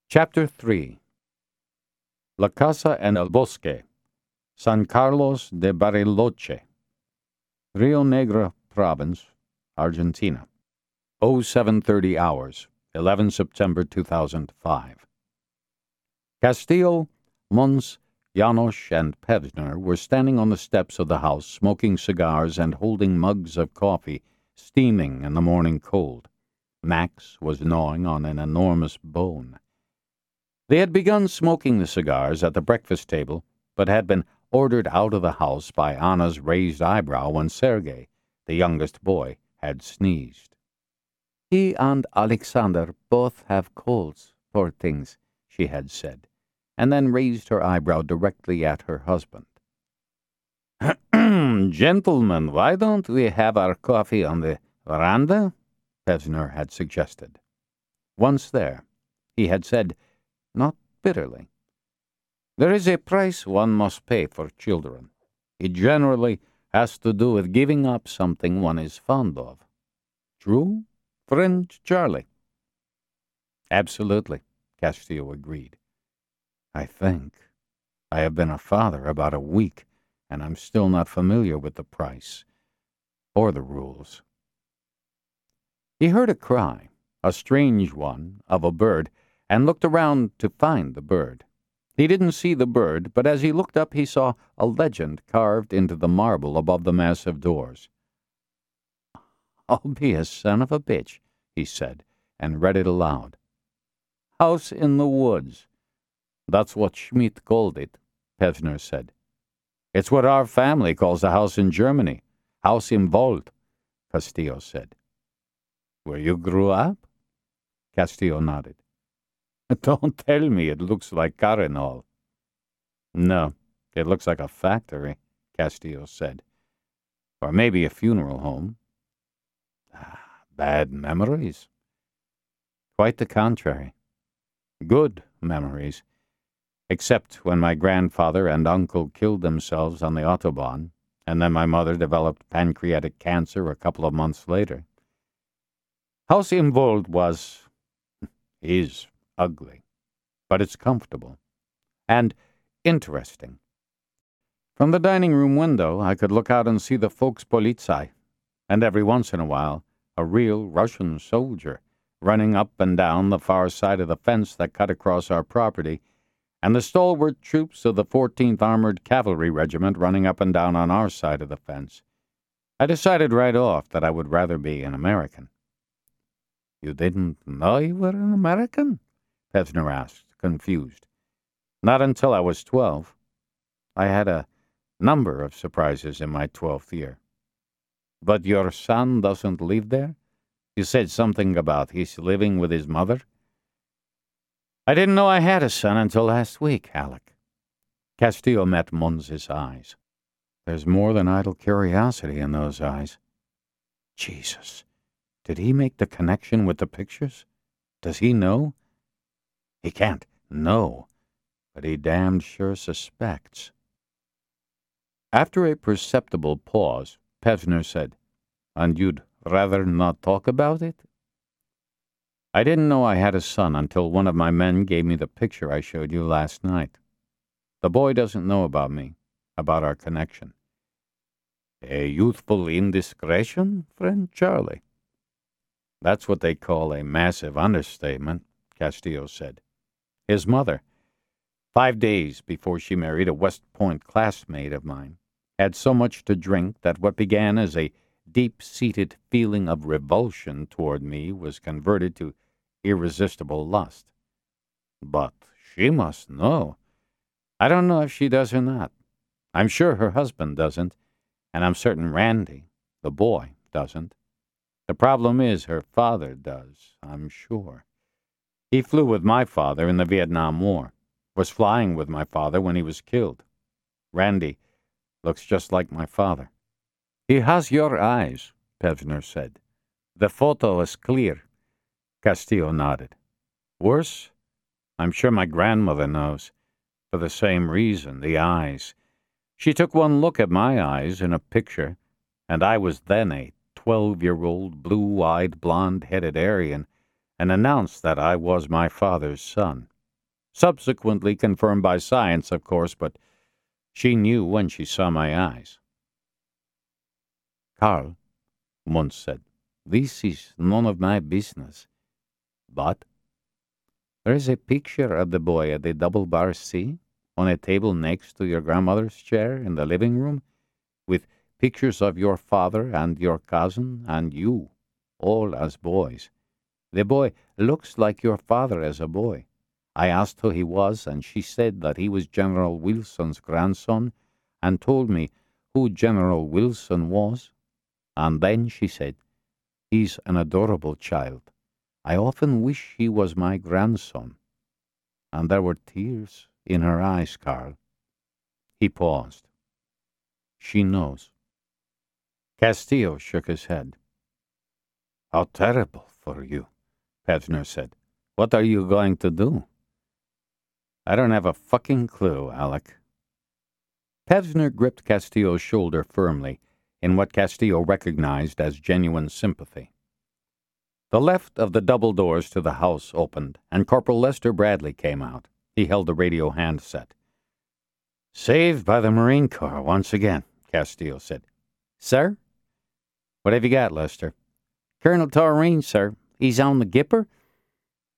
Chapter 3. La Casa en el Bosque, San Carlos de Bariloche, Rio Negro Province, Argentina. 0730 hours, 11 September 2005. Castillo, Mons, Janos, and Pevsner were standing on the steps of the house, smoking cigars and holding mugs of coffee, steaming in the morning cold. Max was gnawing on an enormous bone. They had begun smoking the cigars at the breakfast table, but had been ordered out of the house by Anna's raised eyebrow when Sergei, the youngest boy, had sneezed. "He and Alexander both have colds, poor things," she had said, and then raised her eyebrow directly at her husband. "Gentlemen, why don't we have our coffee on the veranda?" Pevsner had suggested. Once there, he had said, not bitterly, "There is a price one must pay for children. It generally has to do with giving up something one is fond of. True, friend Charlie?" "Absolutely," Castillo agreed. "I think. I have been a father about a week, and I'm still not familiar with the price or the rules." He heard a cry, a strange one, of a bird, and looked around to find the bird. He didn't see the bird, but as he looked up he saw a legend carved into the marble above the massive doors. "I'll be a son of a bitch," he said, and read it aloud. "House in the woods. That's what Schmidt called it," Pevsner said. "It's what our family calls a house in Germany. Haus im Wald," Castillo said. "Where you grew up?" Castillo nodded. "Don't tell me it looks like Carinol." "No, it looks like a factory," Castillo said. "Or maybe a funeral home." "Bad memories?" "Quite the contrary. Good memories. Except when my grandfather and uncle killed themselves on the Autobahn, and then my mother developed pancreatic cancer a couple of months later. Haus im Wald is ugly, but it's comfortable and interesting. From the dining room window, I could look out and see the Volkspolizei, and every once in a while, a real Russian soldier running up and down the far side of the fence that cut across our property, and the stalwart troops of the 14th Armored Cavalry Regiment running up and down on our side of the fence. I decided right off that I would rather be an American. "You didn't know you were an American?" Pevsner asked, confused. "Not until I was 12. I had a number of surprises in my 12th year." "But your son doesn't live there? You said something about he's living with his mother." "I didn't know I had a son until last week, Alec." Castillo met Mons' eyes. There's more than idle curiosity in those eyes. Jesus, did he make the connection with the pictures? Does he know? He can't know, but he damned sure suspects. After a perceptible pause, Pevsner said, "And you'd rather not talk about it?" "I didn't know I had a son until one of my men gave me the picture I showed you last night. The boy doesn't know about me, about our connection." "A youthful indiscretion, friend Charlie?" "That's what they call a massive understatement," Castillo said. "His mother, 5 days before she married a West Point classmate of mine, had so much to drink that what began as a deep-seated feeling of revulsion toward me was converted to irresistible lust. But she must know. I don't know if she does or not. I'm sure her husband doesn't, and I'm certain Randy, the boy, doesn't. The problem is her father does, I'm sure. He flew with my father in the Vietnam War, was flying with my father when he was killed. Randy looks just like my father." "He has your eyes," Pevsner said. "The photo is clear." Castillo nodded. "Worse? I'm sure my grandmother knows. For the same reason, the eyes. She took one look at my eyes in a picture, and I was then a 12-year-old, blue-eyed, blonde-headed Aryan, and announced that I was my father's son. Subsequently confirmed by science, of course, but she knew when she saw my eyes. Carl, Muntz said, this is none of my business. But there is a picture of the boy at the double bar C on a table next to your grandmother's chair in the living room, with pictures of your father and your cousin and you, all as boys. The boy looks like your father as a boy. I asked who he was, and she said that he was General Wilson's grandson, and told me who General Wilson was. And then she said, he's an adorable child. I often wish he was my grandson. And there were tears in her eyes, Carl. He paused. She knows. Castillo shook his head. How terrible for you, Pevsner said. What are you going to do? I don't have a fucking clue, Alec. Pevsner gripped Castillo's shoulder firmly in what Castillo recognized as genuine sympathy. The left of the double doors to the house opened, and Corporal Lester Bradley came out. He held the radio handset. Saved by the Marine Corps once again, Castillo said. Sir? What have you got, Lester? Colonel Taurine, sir. He's on the Gipper,